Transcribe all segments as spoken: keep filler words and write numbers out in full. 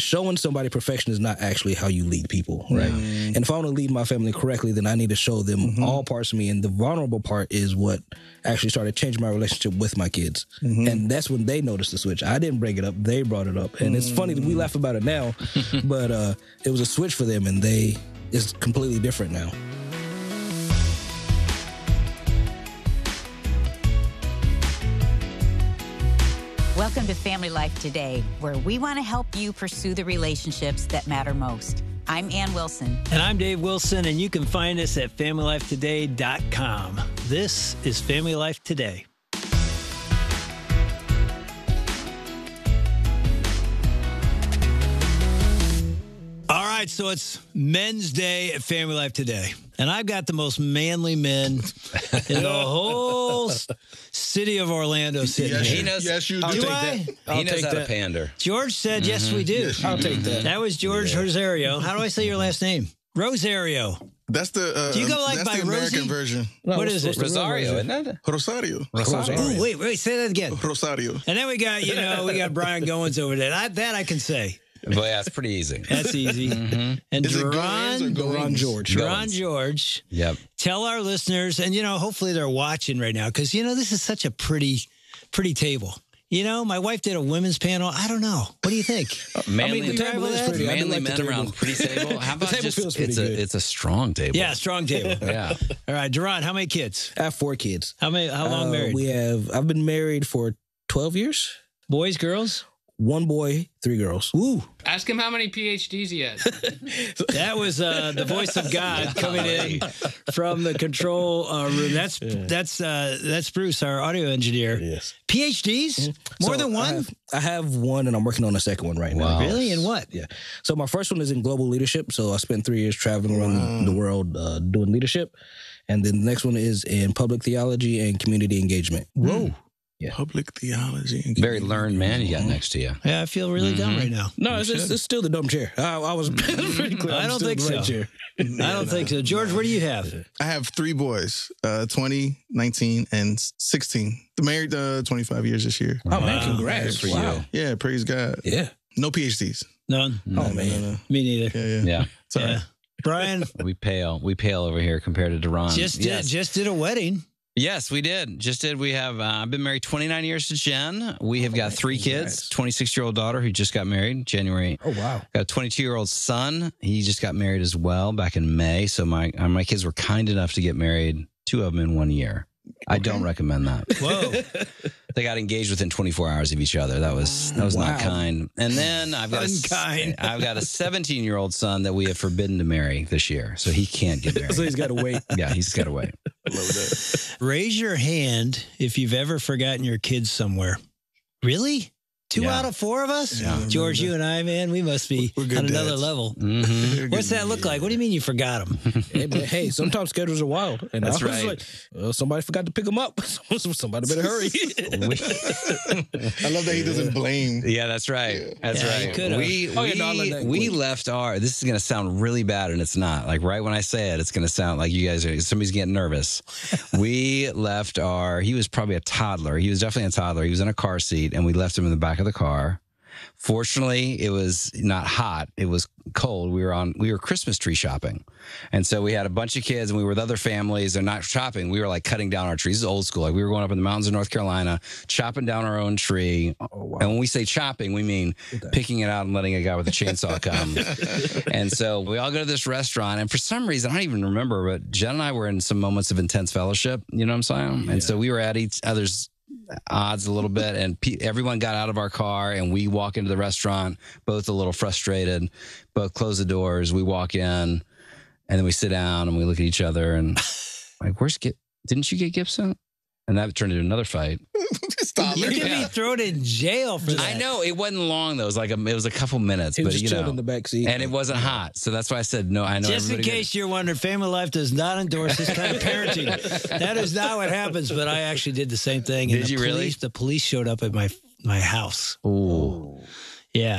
showing somebody perfection is not actually how you lead people, right? Mm. And if I want to lead my family correctly, then I need to show them mm-hmm. all parts of me. And the vulnerable part is what actually started changing my relationship with my kids. Mm-hmm. And that's when they noticed the switch. I didn't bring it up. They brought it up. And mm. it's funny that we laugh about it now, but uh, it was a switch for them, and they it's completely different now. Welcome to Family Life Today, where we want to help you pursue the relationships that matter most. I'm Ann Wilson. And I'm Dave Wilson, and you can find us at family life today dot com. This is Family Life Today. All right, so it's Men's Day at Family Life Today. And I've got the most manly men in the whole city of Orlando sitting yes, here. He knows, yes, you do. do take I? That. He knows how that. to pander. George said, mm-hmm. yes, we do. Yes, I'll do. take that. That was George yeah. Rosario. How do I say your last name? Rosario. That's the uh, do you go like that's by the American Rosie? version. No, what is it? Rosario, isn't it? Rosario. Rosario. Oh, wait, wait, say that again. Rosario. And then we got, you know, we got Brian Goins over there. I, that I can say. Well, yeah, it's pretty easy. That's easy. Mm-hmm. And Is Duran, Duran George. Duran George. Yep. Tell our listeners, and, you know, hopefully they're watching right now, because, you know, this is such a pretty, pretty table. You know, my wife did a women's panel. I don't know. What do you think? Manly, I mean, the table is pretty. Manly men around pretty table. How about table just, feels pretty it's good. a, it's a strong table. Yeah, strong table. Yeah. All right, Duran, how many kids? I have four kids. How many? How long uh, married? We have, I've been married for twelve years. Boys, girls? One boy, three girls. Ooh. Ask him how many P H Ds he has. That was uh, the voice of God coming in from the control uh, room. That's yeah. that's uh, that's Bruce, our audio engineer. Yes. P H Ds? Mm-hmm. More so than one? I have, I have one, and I'm working on a second one right wow. now. Really? In what? Yeah. So my first one is in global leadership. So I spent three years traveling around wow. the world uh, doing leadership. And then the next one is in public theology and community engagement. Whoa. Yeah. Public theology. And Very learned man you got next to you. Yeah, I feel really mm-hmm. dumb right now. No, it's, it's, it's still the dumb chair. I, I was pretty clear. I don't think so. Right chair. I don't think so. George, what do you have? I have three boys, uh, twenty, nineteen, and sixteen. Married uh, twenty-five years this year. Oh, wow. Man, congrats. for wow. you. Yeah, praise God. Yeah. No P H Ds. None? No, oh, man. No, no. Me neither. Yeah, yeah. Yeah. Sorry. Yeah. Brian? We pale. We pale over here compared to Duran. Just did, yes. just did a wedding. Yes, we did. Just did. We have, uh, I've been married twenty-nine years to Jen. We have got three kids, twenty-six-year-old daughter who just got married January. Oh, wow. Got a twenty-two-year-old son. He just got married as well back in May. So my uh, my kids were kind enough to get married, two of them in one year. Okay. I don't recommend that. Whoa. They got engaged within twenty-four hours of each other. That was that was wow. not kind. And then I've got Unkind. a I've got a seventeen-year-old son that we have forbidden to marry this year, so he can't get married. So he's got to wait. Yeah, he's got to wait. Love that. Raise your hand if you've ever forgotten your kids somewhere. Really? Two yeah. out of four of us? Yeah. George, you and I, man, we must be on dads. another level. Mm-hmm. What's that look like? What do you mean you forgot them? Hey, but hey, sometimes schedules are wild. And That's I was right. like, well, somebody forgot to pick them up. Somebody better hurry. I love that he doesn't blame. Yeah, that's right. Yeah. That's Yeah, right. could've. We Oh, we, yeah, no, I love that we quick. left our. This is going to sound really bad, and it's not. Like right when I say it, it's going to sound like you guys are. Somebody's getting nervous. We left our. He was probably a toddler. He was definitely a toddler. He was in a car seat, and we left him in the back of the car. Fortunately, it was not hot. It was cold. We were on, we were Christmas tree shopping. And so we had a bunch of kids and we were with other families. They're not shopping. We were like cutting down our trees. This is old school. Like we were going up in the mountains of North Carolina, chopping down our own tree. Oh, wow. And when we say chopping, we mean okay. picking it out and letting a guy with a chainsaw come. And so we all go to this restaurant. And for some reason, I don't even remember, but Jen and I were in some moments of intense fellowship. You know what I'm saying? Yeah. And so we were at each other's odds a little bit, and pe- everyone got out of our car, and we walk into the restaurant, both a little frustrated, both close the doors. We walk in, and then we sit down, and we look at each other, and like, where's Gib? Didn't you get Gibson? And that turned into another fight. Stop You it. could Yeah. be thrown in jail for that. I know it wasn't long though. It was like a, it was a couple minutes, He was but just you chilling know, in the back seat. and it wasn't hot, so that's why I said no. I know. Just in everybody case you're wondering, Family Life does not endorse this kind of parenting. That is not what happens, but I actually did the same thing. And Did the you police, really? The police showed up at my my house. Ooh. Yeah.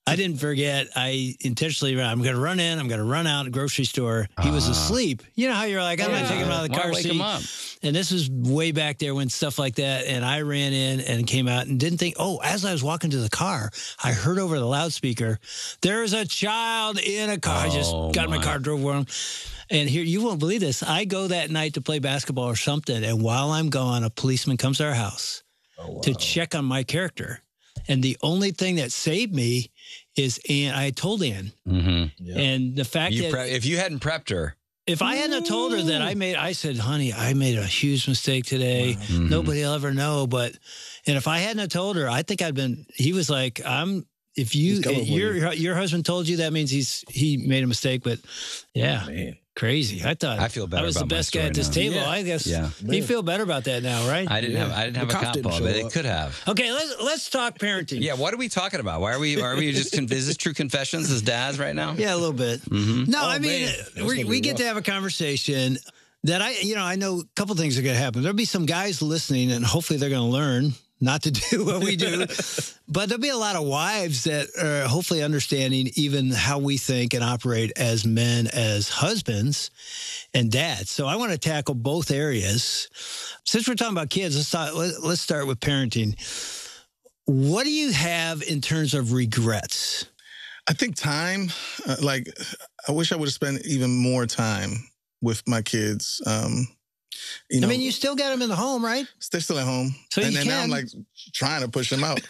I didn't forget. I intentionally ran. I'm going to run in. I'm going to run out at the grocery store. He was asleep. You know how you're like, I'm Yeah. going to take him out of the Why car wake seat. him up? And this was way back there when stuff like that. And I ran in and came out and didn't think, oh, as I was walking to the car, I heard over the loudspeaker, there's a child in a car. I just Oh, got in my my. car, drove around. And here, you won't believe this. I go that night to play basketball or something. And while I'm gone, a policeman comes to our house to check on my character. And the only thing that saved me is Ann. I told Ann. Mm-hmm. And the fact You that pre- if you hadn't prepped her, if I hadn't have told her that I made, I said, honey, I made a huge mistake today. Mhm. Nobody will ever know. But, and if I hadn't have told her, I think I'd been, he was like, I'm, if you, He's coming for your, your husband told you, that means he's, he made a mistake. But yeah, Man. crazy. I thought I feel better I was the about my best guy story at this now. table. Yeah. I guess Yeah. you feel better about that now, right? I didn't Yeah. have I didn't The have a cops cop didn't on, show but it up. could have. Okay, let's let's talk parenting. Yeah, what are we talking about? Why are we are we just is this true confessions as dads right now? Yeah, a little bit. Mm-hmm. No, Oh, I mean, man. That's we, gonna we be get rough. to have a conversation that I, you know, I know a couple things are going to happen. There'll be some guys listening, and hopefully they're going to learn not to do what we do. But there'll be a lot of wives that are hopefully understanding even how we think and operate as men, as husbands and dads. So I want to tackle both areas. Since we're talking about kids, let's talk, let, let's start with parenting. What do you have in terms of regrets? I think time, uh, like, I wish I would have spent even more time with my kids. Um, you know, I mean, you still got them in the home, right? they're still at home. So and you then now I'm can. like trying to push them out.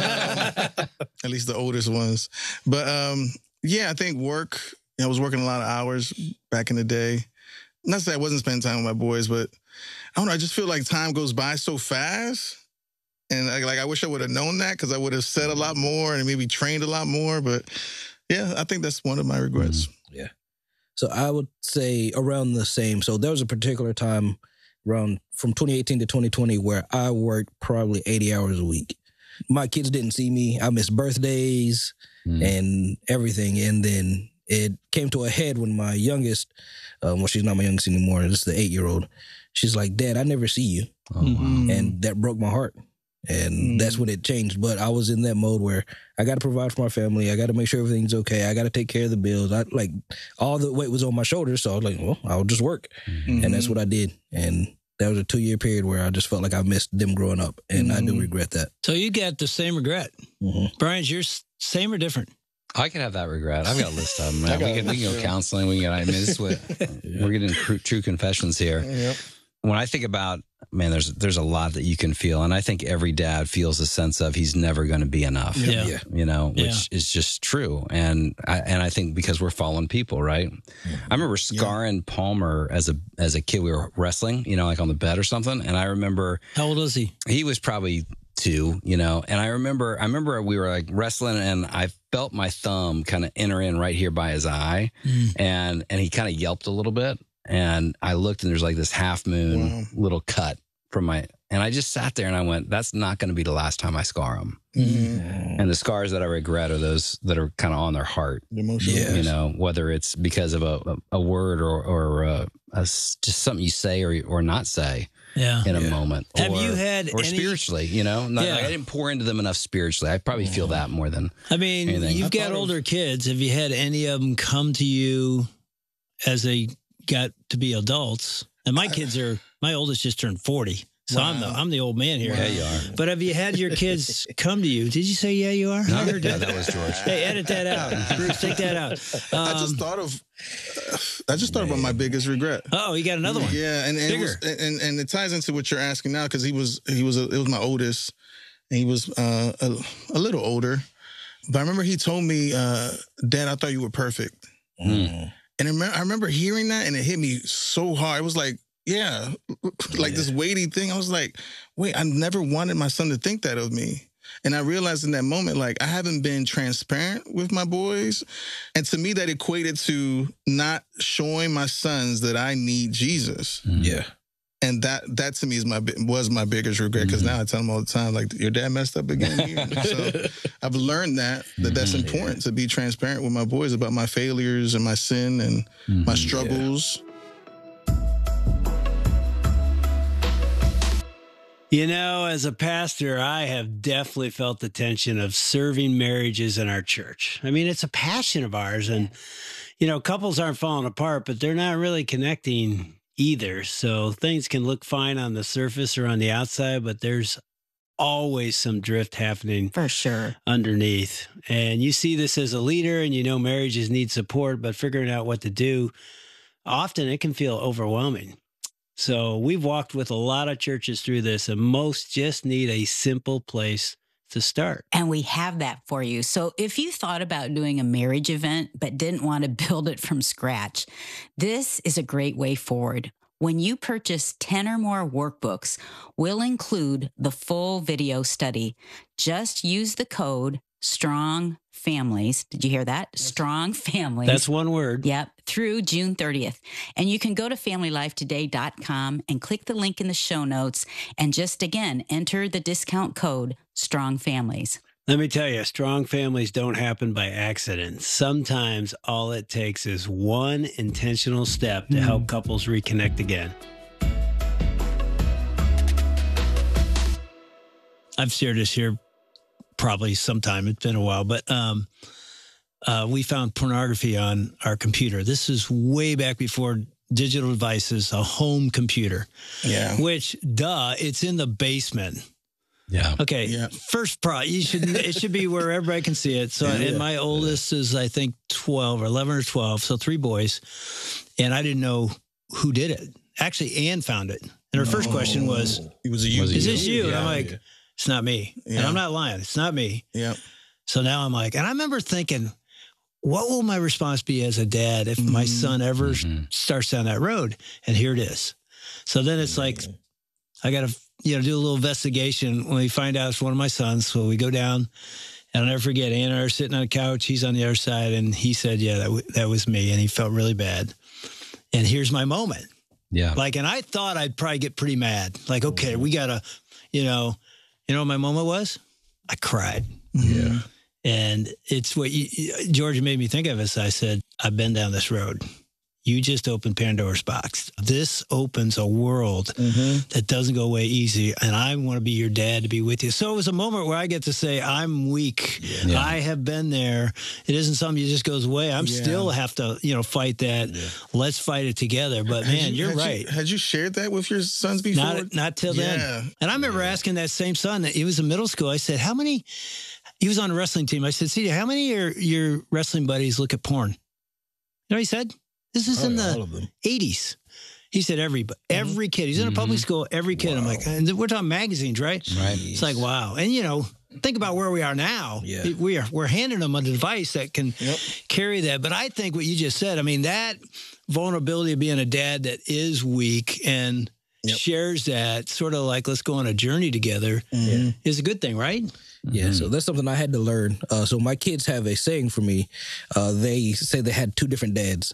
Um, at least the oldest ones. But um, yeah, I think work, I was working a lot of hours back in the day. Not to say I wasn't spending time with my boys, but I don't know. I just feel like time goes by so fast. And like, like I wish I would have known that because I would have said a lot more and maybe trained a lot more. But yeah, I think that's one of my regrets. Yeah. So I would say around the same. So there was a particular time around from twenty eighteen to twenty twenty where I worked probably eighty hours a week. My kids didn't see me. I missed birthdays Mm. and everything. And then it came to a head when my youngest, um, well, she's not my youngest anymore. This is the eight-year-old. She's like, Dad, I never see you. Oh, wow. And that broke my heart. And Mm. that's when it changed. But I was in that mode where I got to provide for my family. I got to make sure everything's okay. I got to take care of the bills. I like all the weight was on my shoulders. So I was like, well, I'll just work. Mm-hmm. And that's what I did. And that was a two year period where I just felt like I missed them growing up. And I do Mhm. regret that. So you got the same regret. Mm-hmm. Brian's yours same or different? I could have that regret. I've got a list of them. Man. I got We a can, we list, can go yeah. counseling. We can go, I mean, this is what, we're getting true, true confessions here. Yep. When I think about, man, there's there's a lot that you can feel. And I think every dad feels a sense of he's never going to be enough. Yeah. Yeah. You know, which Yeah. is just true. And I, and I think because we're fallen people, right? I remember scarring Palmer as a as a kid. We were wrestling, you know, like on the bed or something. And I remember How old is he? he was probably two, you know, and I remember, I remember we were like wrestling and I felt my thumb kind of enter in right here by his eye Mm. and, and he kind of yelped a little bit and I looked and there's like this half moon Wow. little cut from my, and I just sat there and I went, that's not going to be the last time I scar him. Mm-hmm. And the scars that I regret are those that are kind of on their heart, The emotional. Yeah. you know, whether it's because of a, a, a word or, or uh a s just something you say or, or not say Yeah. in a Yeah. moment. Have or, you had or any- spiritually, you know, Not- Yeah. like, I didn't pour into them enough spiritually. I probably feel that more than I mean, Anything. you've I got thought of- older kids. Have you had any of them come to you as they got to be adults? And my kids are, my oldest just turned forty. So I'm the Wow. I'm the old man here. Wow. Yeah, you are. But have you had your kids come to you? Did you say yeah you are? I heard No, that. that was George. Hey, edit that out. Bruce, take that out. I just Um, thought of, I just thought about my biggest regret. oh, you got another one. Yeah, and and it, was, and and it ties into what you're asking now because he was he was a, it was my oldest, and he was uh, a, a little older, but I remember he told me, uh, "Dad, I thought you were perfect," Mm. and I remember, I remember hearing that, and it hit me so hard. It was like, yeah, like this weighty thing. I was like, wait, I never wanted my son to think that of me. And I realized in that moment, like, I haven't been transparent with my boys. And to me, that equated to not showing my sons that I need Jesus. Yeah. And that that to me is my bi- was my biggest regret because now I tell them all the time, like, your dad messed up again. So I've learned that, that that's important to be transparent with my boys about my failures and my sin and my struggles. You know, as a pastor, I have definitely felt the tension of serving marriages in our church. I mean, it's a passion of ours. And, you know, couples aren't falling apart, but they're not really connecting either. So things can look fine on the surface or on the outside, but there's always some drift happening For sure. underneath. And you see this as a leader and you know marriages need support, but figuring out what to do, often it can feel overwhelming. So we've walked with a lot of churches through this, and most just need a simple place to start. And we have that for you. So if you thought about doing a marriage event but didn't want to build it from scratch, this is a great way forward. When you purchase ten or more workbooks, we'll include the full video study. Just use the code STRONG FAMILIES. Did you hear that? STRONG FAMILIES. That's one word. Yep, through June thirtieth. And you can go to family life today dot com and click the link in the show notes and just, again, enter the discount code STRONG FAMILIES. Let me tell you, strong families don't happen by accident. Sometimes all it takes is one intentional step to mm. help couples reconnect again. I've shared this here probably sometime. It's been a while, but um, uh, we found pornography on our computer. This is way back before digital devices, a home computer. Yeah. Which, duh, it's in the basement. Yeah. Okay. Yeah. First pro, you should. It should be where everybody can see it. So, Yeah. and my oldest is, I think, twelve or eleven or twelve. So three boys, and I didn't know who did it. Actually, Ann found it, and her first question was, It was a you. Was it "Is this you?" And I'm Yeah. like, "It's not me." Yeah. And I'm not lying. It's not me. Yeah. So now I'm like, and I remember thinking, what will my response be as a dad if my son ever Mm-hmm. starts down that road? And here it is. So then it's like, I got to, you know, do a little investigation when we find out it's one of my sons. So we go down, and I'll never forget, Ann and I are sitting on the couch. He's on the other side, and he said, yeah, that, w- that was me. And he felt really bad. And here's my moment. Yeah. Like, and I thought I'd probably get pretty mad. Like, okay, we got to, you know, you know what my moment was? I cried. Yeah. And it's what you, Georgia made me think of as I said, I've been down this road. You just opened Pandora's box. This opens a world Mm-hmm. that doesn't go away easy. And I want to be your dad to be with you. So it was a moment where I get to say, I'm weak. Yeah. I have been there. It isn't something that just goes away. I'm Yeah. still have to, you know, fight that. Let's fight it together. But Had man, you- you're had right. You, had you shared that with your sons before? Not, not till then. Yeah. And I remember asking that same son, he was in middle school. I said, how many, he was on a wrestling team. I said, C J, how many of your, your wrestling buddies look at porn? You know what he said? This is Oh, in yeah, all the of them. eighties. He said, every, every kid. He's in a public school, every kid. I'm like, and we're talking magazines, right? Right. It's like, wow. And, you know, think about where we are now. Yeah. We are, we're handing them a device that can Yep. carry that. But I think what you just said, I mean, that vulnerability of being a dad that is weak and Yep. shares that sort of like, let's go on a journey together Mhm. is a good thing, right? Yeah, so that's something I had to learn. Uh, so my kids have a saying for me. Uh, they say they had two different dads.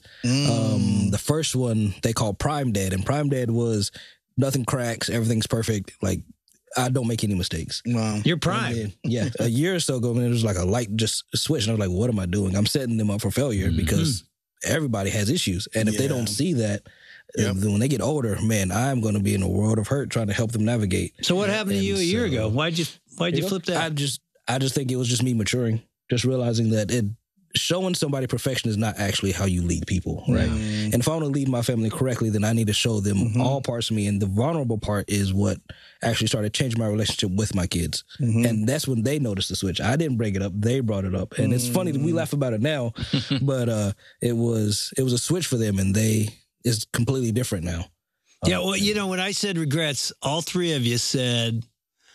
Um, the first one they call Prime Dad, and Prime Dad was nothing cracks, everything's perfect. Like I don't make any mistakes. Wow. You're And prime. then, yeah, a year or so ago, man, it was like a light just switched, and I was like, "What am I doing? I'm setting them up for failure because everybody has issues, and if they Yeah. don't see that." Yep. Then when they get older, man, I'm going to be in a world of hurt trying to help them navigate. So what happened to And you a year so- ago? Why'd you, why'd you flip I that? just, I just think it was just me maturing, just realizing that it showing somebody perfection is not actually how you lead people, right? And if I want to lead my family correctly, then I need to show them Mm-hmm. all parts of me, and the vulnerable part is what actually started changing my relationship with my kids, Mm-hmm. and that's when they noticed the switch. I didn't bring it up; they brought it up, and it's funny that we Mm. laugh about it now, but uh, it was it was a switch for them, and they it's completely different now. Yeah, well, you know, when I said regrets, all three of you said,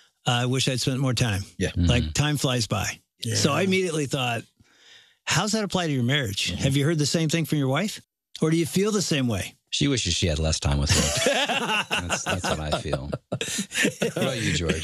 I wish I'd spent more time. Yeah. Like time flies by. So I immediately thought, how's that apply to your marriage? Have you heard the same thing from your wife? Or do you feel the same way? She wishes she had less time with me. that's, that's what I feel. What about you, George?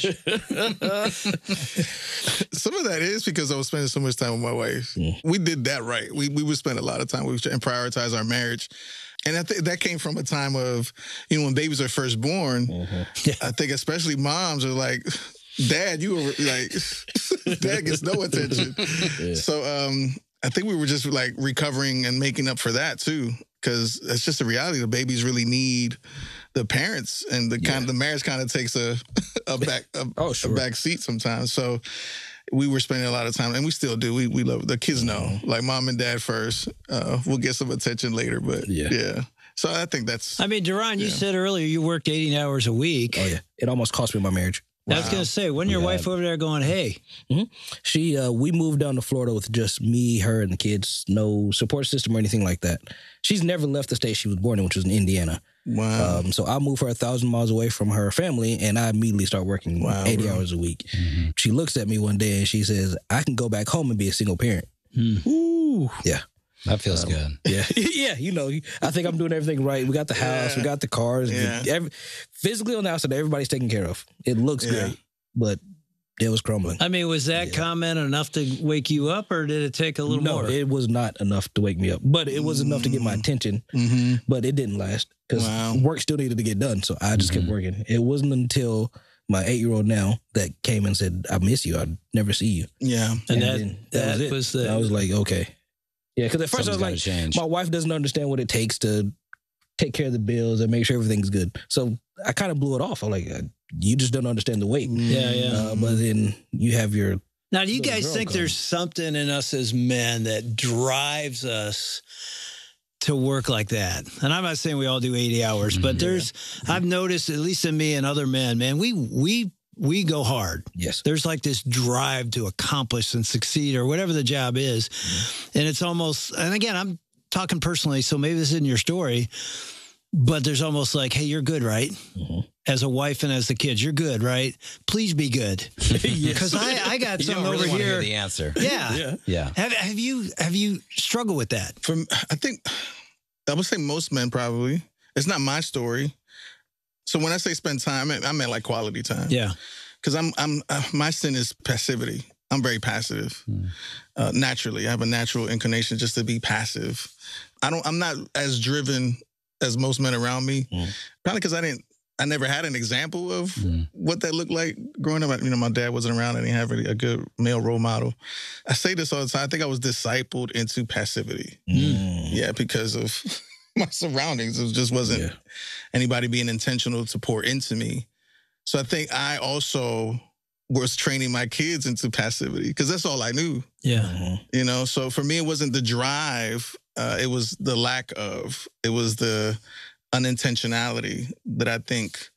Some of that is because I was spending so much time with my wife. We did that right. We we would spend a lot of time. We would try and prioritize our marriage. And I think that came from a time of, you know, when babies are first born, I think especially moms are like, Dad, you were like, Dad gets no attention. So um, I think we were just like recovering and making up for that too. Because it's just a reality. The babies really need the parents and the Yeah. kind of the marriage kind of takes a a back a, Oh, sure. a back seat sometimes. So we were spending a lot of time, and we still do. We we love the kids know, Mm-hmm. like mom and dad first. Uh, we'll get some attention later, but Yeah. yeah. So I think that's I mean, Duran, you Yeah. said earlier you worked eighteen hours a week. Oh yeah, it almost cost me my marriage. I was going to say, when your Yeah. wife over there going, hey, She, uh, we moved down to Florida with just me, her, and the kids. No support system or anything like that. She's never left the state she was born in, which was in Indiana. wow. Um, so I moved her a thousand miles away from her family, and I immediately start working Wow, eighty bro. hours a week. She looks at me one day and she says, "I can go back home and be a single parent." Ooh. Yeah, That feels good. yeah, yeah. You know, I think I'm doing everything right. We got the house, Yeah. we got the cars. Yeah. Every, physically on the outside, everybody's taken care of. It looks Yeah. great, but it was crumbling. I mean, was that comment enough to wake you up, or did it take a little no, more? it was not enough to wake me up, but it was enough to get my attention. Mm-hmm. But it didn't last because Wow. work still needed to get done. So I just kept working. It wasn't until my eight year old now that came and said, "I miss you. I'd never see you." Yeah. and that, then that, it. was the. I was like, okay, yeah. Because at first Something's I was gotta like, change. my wife doesn't understand what it takes to take care of the bills and make sure everything's good. So I kind of blew it off. I'm like, uh, you just don't understand the weight. Yeah, yeah. Uh, but then you have your Now, do you little guys girl think comes. there's something in us as men that drives us to work like that? And I'm not saying we all do eighty hours, but there's, I've noticed, at least in me and other men, man, we, we, we go hard. yes. There's like this drive to accomplish and succeed or whatever the job is. And it's almost, and again, I'm talking personally, so maybe this isn't your story, but there's almost like, hey, you're good, right? As a wife and as the kids, you're good, right? Please be good. Because I, I got You some don't really over want to here. hear the answer. Yeah. Yeah. Yeah. Have, have you have you struggled with that? From I think I would say most men probably. It's not my story. So when I say spend time, I meant like quality time. Yeah. Because I'm I'm uh, my sin is passivity. I'm very passive. Uh, naturally, I have a natural inclination just to be passive. I don't. I'm not as driven as most men around me. Mm. Probably because I didn't. I never had an example of Mm. what that looked like growing up. You know, my dad wasn't around. I didn't have a, a good male role model. I say this all the time. I think I was discipled into passivity. Mm. Yeah, because of my surroundings. It just wasn't Yeah. anybody being intentional to pour into me. So I think I also was training my kids into passivity because that's all I knew, Yeah. Mhm. you know? So for me, it wasn't the drive. Uh, it was the lack of, it was the unintentionality that I think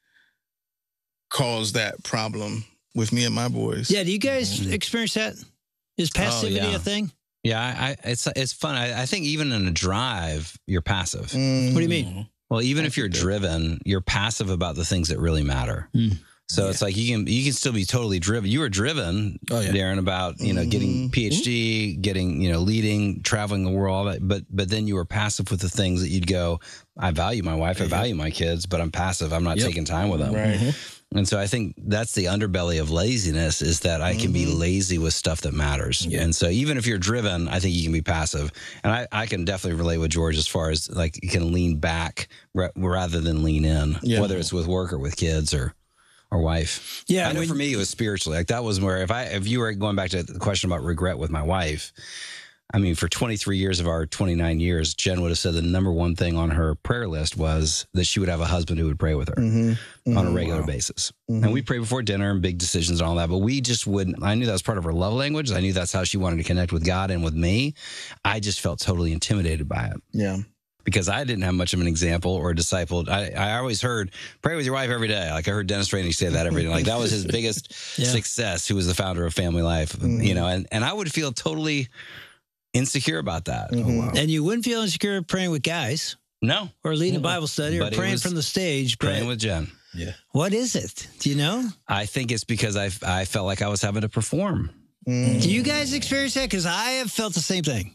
caused that problem with me and my boys. Yeah. Do you guys experience that? Is passivity yeah. a thing? Yeah, I, I, it's it's fun. I, I think even in a drive, you're passive. Mm. What do you mean? Well, even if you're driven, you're passive about the things that really matter. Mm. So it's like you can you can still be totally driven. You were driven, Oh, yeah. Darren, about you know getting PhD, getting you know leading, traveling the world, all that. But but then you were passive with the things that you'd go. I value my wife, I value my kids, but I'm passive. I'm not Yep. taking time with them. Right. And so I think that's the underbelly of laziness is that I can be lazy with stuff that matters. Yeah. And so even if you're driven, I think you can be passive. And I, I can definitely relate with George as far as like you can lean back ra- rather than lean in, Yeah. whether it's with work or with kids or or wife. Yeah. I know when- for me it was spiritually. Like that was where if I if you were going back to the question about regret with my wife, I mean, for twenty-three years of our twenty-nine years, Jen would have said the number one thing on her prayer list was that she would have a husband who would pray with her Mm-hmm. on a regular basis. And we pray before dinner and big decisions and all that. But we just wouldn't, I knew that was part of her love language. I knew that's how she wanted to connect with God and with me. I just felt totally intimidated by it Yeah. because I didn't have much of an example or a disciple. I, I always heard, pray with your wife every day. Like I heard Dennis Rainey say that every day. Like that was his biggest Yeah. success, who was the founder of Family Life, you know, and, and I would feel totally insecure about that. Oh, wow. And you wouldn't feel insecure praying with guys No, or leading a Bible study or But it praying was from the stage. But praying with Jen. Yeah. what is it? Do you know? I think it's because I, I felt like I was having to perform. Do you guys experience that? Because I have felt the same thing.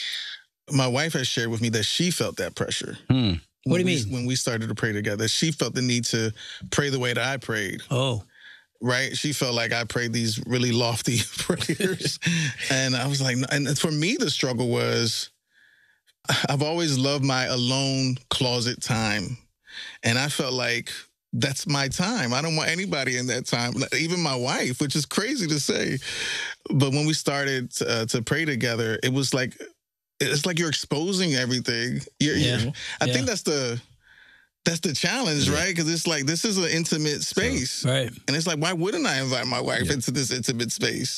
My wife has shared with me that she felt that pressure. Hmm. What do you When we- mean? When we started to pray together, she felt the need to pray the way that I prayed. Oh, Right? She felt like I prayed these really lofty prayers. And I was like, and for me, the struggle was I've always loved my alone closet time. And I felt like that's my time. I don't want anybody in that time, even my wife, which is crazy to say. But when we started uh, to pray together, it was like, it's like you're exposing everything. You're, Yeah. you're- I Yeah. think that's the that's the challenge, Yeah. right? Because it's like, this is an intimate space. Right. And it's like, why wouldn't I invite my wife Yeah. into this intimate space?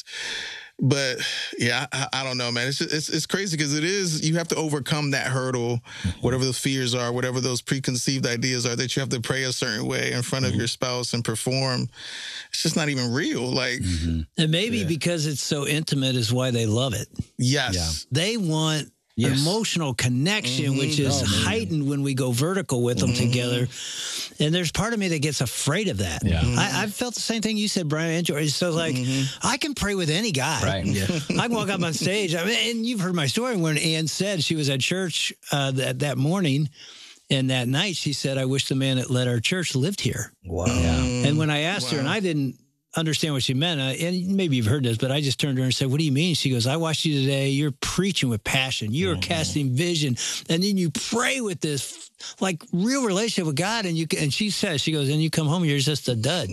But yeah, I, I don't know, man. It's just, it's, it's crazy because it is, you have to overcome that hurdle, whatever those fears are, whatever those preconceived ideas are, that you have to pray a certain way in front of your spouse and perform. It's just not even real. Like, And maybe Yeah. because it's so intimate is why they love it. yes. Yeah. They want Yes. emotional connection, Mhm. which is Oh, man. heightened when we go vertical with them Mhm. together. And there's part of me that gets afraid of that. Yeah. I, I've felt the same thing you said, Brian. Enjoy. So like, I can pray with any guy. Right. Yeah. I can walk up on stage. I mean, and you've heard my story when Ann said she was at church uh, that, that morning. And that night she said, I wish the man that led our church lived here. Wow. And when I asked her, and Wow. I didn't understand what she meant, uh, and maybe you've heard this, but I just turned to her and said, what do you mean? She goes, I watched you today. You're preaching with passion. You're casting vision. And then you pray with this like real relationship with God. And you and she says, she goes, and you come home, you're just a dud.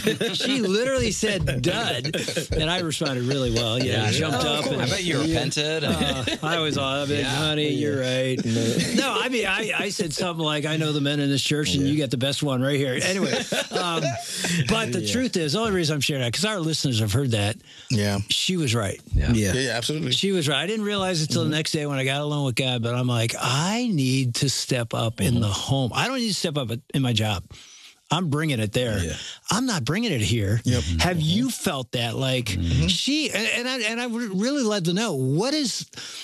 She literally said dud. And I responded really well. Yeah, I jumped up. And, I bet you repented. uh, I was all, I mean, Yeah. honey, you're right. No, I mean, I, I said something like, I know the men in this church, and you got the best one right here. Anyway, um, but the truth is, the only reason I'm sharing that, because our listeners have heard that, Yeah. she was right. Yeah. Yeah. Yeah, yeah, absolutely. She was right. I didn't realize it till the next day when I got alone with God, but I'm like, I need to step up in the home. I don't need to step up in my job. I'm bringing it there. Yeah. I'm not bringing it here. Yep. Have you felt that? Like she, and, and I, and I would really love to know, what is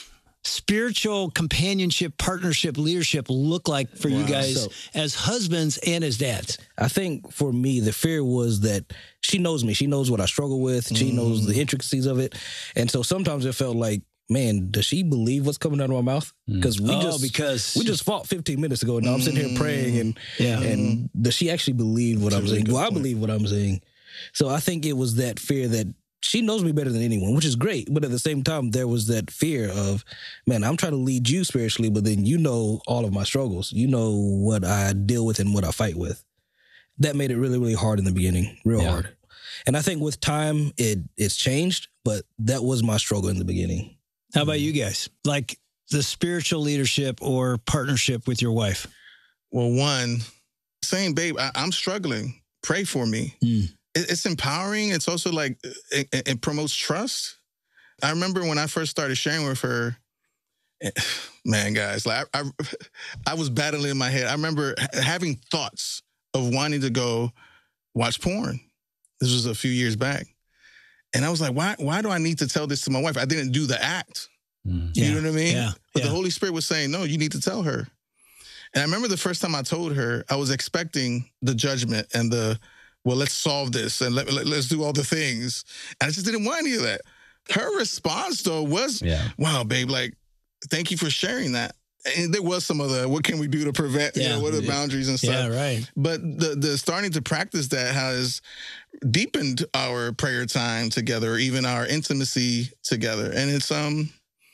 spiritual companionship, partnership, leadership look like for you Wow. guys So- as husbands and as dads? I think for me, the fear was that she knows me. She knows what I struggle with. She knows the intricacies of it. And so sometimes it felt like, man, does she believe what's coming out of my mouth? Because we Oh, just because- we just fought fifteen minutes ago. Now I'm sitting here praying, and Yeah. and does she actually believe what I'm really saying? good Well, I point. believe what I'm saying. So I think it was that fear that she knows me better than anyone, which is great. But at the same time, there was that fear of, man, I'm trying to lead you spiritually, but then you know all of my struggles. You know what I deal with and what I fight with. That made it really, really hard in the beginning, real Yeah. hard. And I think with time, it it's changed, but that was my struggle in the beginning. How about you guys? Like the spiritual leadership or partnership with your wife? Well, one, saying, babe, I, I'm struggling. Pray for me. Mm. It, it's empowering. It's also like, it, it- it promotes trust. I remember when I first started sharing with her, eh, man, guys, like I, I, I was battling in my head. I remember ha- having thoughts of wanting to go watch porn. This was a few years back. And I was like, why, why do I need to tell this to my wife? I didn't do the act. Mm. You Yeah. know what I mean? Yeah. But Yeah. the Holy Spirit was saying, no, you need to tell her. And I remember the first time I told her, I was expecting the judgment and the, well, let's solve this and let, let, let's do all the things. And I just didn't want any of that. Her response, though, was, Yeah. wow, babe, like, thank you for sharing that. And there was some of the, what can we do to prevent, you Yeah. know, what are the boundaries and stuff. Yeah, right. But the the starting to practice that has deepened our prayer time together, or even our intimacy together. And it's um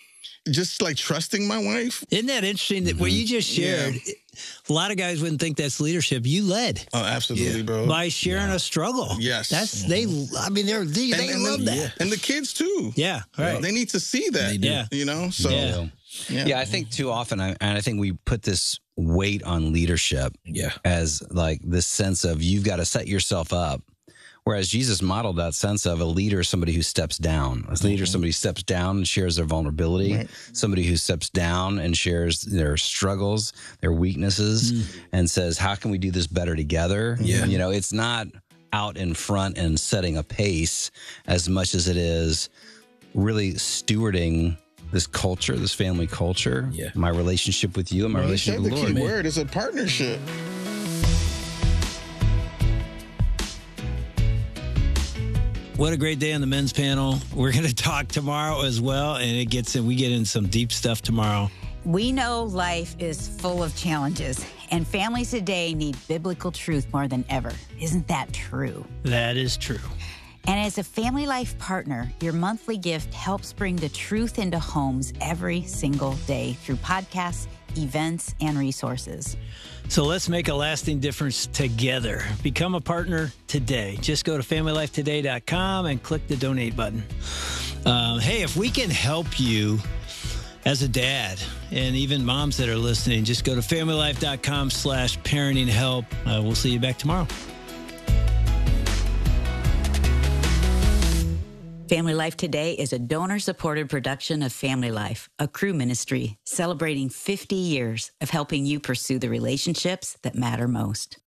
just like trusting my wife. Isn't that interesting that what you just shared? A lot of guys wouldn't think that's leadership. You led Oh, absolutely, Yeah. bro. by sharing a struggle. Yes. That's they. I mean, they're they, they and, love then- that. And the kids too. Yeah, right. They need to see that. They do. Yeah. You know? So Yeah. yeah. Yeah, I think too often, I, and I think we put this weight on leadership Yeah. as like this sense of you've got to set yourself up. Whereas Jesus modeled that sense of a leader, somebody who steps down. A leader, somebody who steps down and shares their vulnerability. Right. Somebody who steps down and shares their struggles, their weaknesses, and says, "How can we do this better together?" Yeah. You know, it's not out in front and setting a pace as much as it is really stewarding this culture, this family culture, Yeah. my relationship with you and my Well, you relationship said with the the key Lord. word is a partnership. What a great day on the men's panel. We're going to talk tomorrow as well, and it gets in. We get in some deep stuff tomorrow. We know life is full of challenges, and families today need biblical truth more than ever. Isn't that true? That is true. And as a Family Life partner, your monthly gift helps bring the truth into homes every single day through podcasts, events, and resources. So let's make a lasting difference together. Become a partner today. Just go to family life today dot com and click the donate button. Um, hey, if we can help you as a dad, and even moms that are listening, just go to familylife.com slash parenting help. Uh, we'll see you back tomorrow. Family Life Today is a donor-supported production of Family Life, a Cru ministry celebrating fifty years of helping you pursue the relationships that matter most.